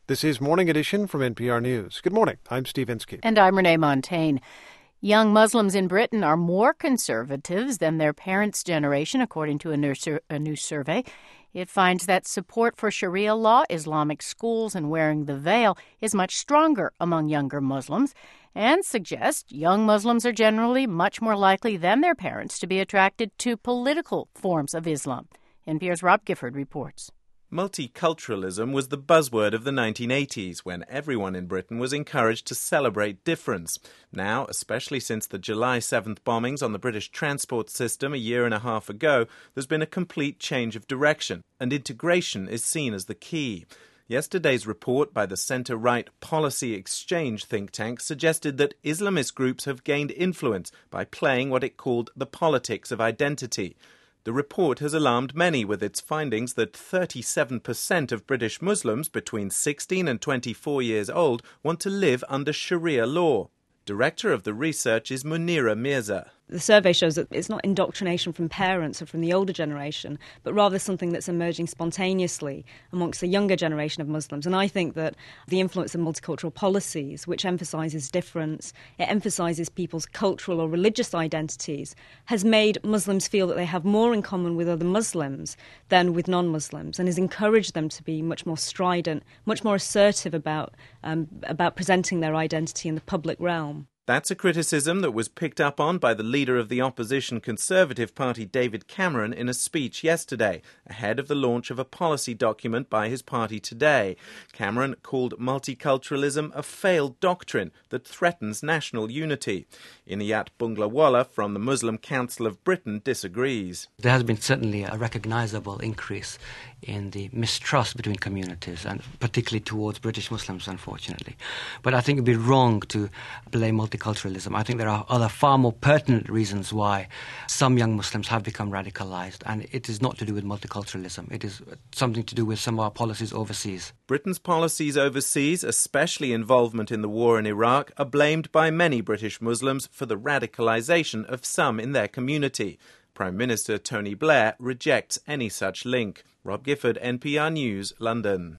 This is Morning Edition from NPR News. Good morning. I'm Steve Inskeep. And I'm Renee Montagne. Young Muslims in Britain are more conservatives than their parents' generation, according to a new survey. It finds that support for Sharia law, Islamic schools, and wearing the veil is much stronger among younger Muslims, and suggests young Muslims are generally much more likely than their parents to be attracted to political forms of Islam. NPR's Rob Gifford reports. Multiculturalism was the buzzword of the 1980s, when everyone in Britain was encouraged to celebrate difference. Now, especially since the July 7th bombings on the British transport system a year and a half ago, there's been a complete change of direction, and integration is seen as the key. Yesterday's report by the centre-right Policy Exchange think tank suggested that Islamist groups have gained influence by playing what it called the politics of identity. The report has alarmed many with its findings that 37% of British Muslims between 16 and 24 years old want to live under Sharia law. Director of the research is Munira Mirza. The survey shows that it's not indoctrination from parents or from the older generation, but rather something that's emerging spontaneously amongst the younger generation of Muslims. And I think that the influence of multicultural policies, which emphasises difference, it emphasises people's cultural or religious identities, has made Muslims feel that they have more in common with other Muslims than with non-Muslims, and has encouraged them to be much more strident, much more assertive about presenting their identity in the public realm. That's a criticism that was picked up on by the leader of the opposition Conservative Party, David Cameron, in a speech yesterday, ahead of the launch of a policy document by his party today. Cameron called multiculturalism a failed doctrine that threatens national unity. Inayat Bunglawala from the Muslim Council of Britain disagrees. There has been certainly a recognisable increase in the mistrust between communities, and particularly towards British Muslims, unfortunately. But I think it would be wrong to blame multiculturalism. I think there are other far more pertinent reasons why some young Muslims have become radicalised, and it is not to do with multiculturalism. It is something to do with some of our policies overseas. Britain's policies overseas, especially involvement in the war in Iraq, are blamed by many British Muslims for the radicalisation of some in their community. Prime Minister Tony Blair rejects any such link. Rob Gifford, NPR News, London.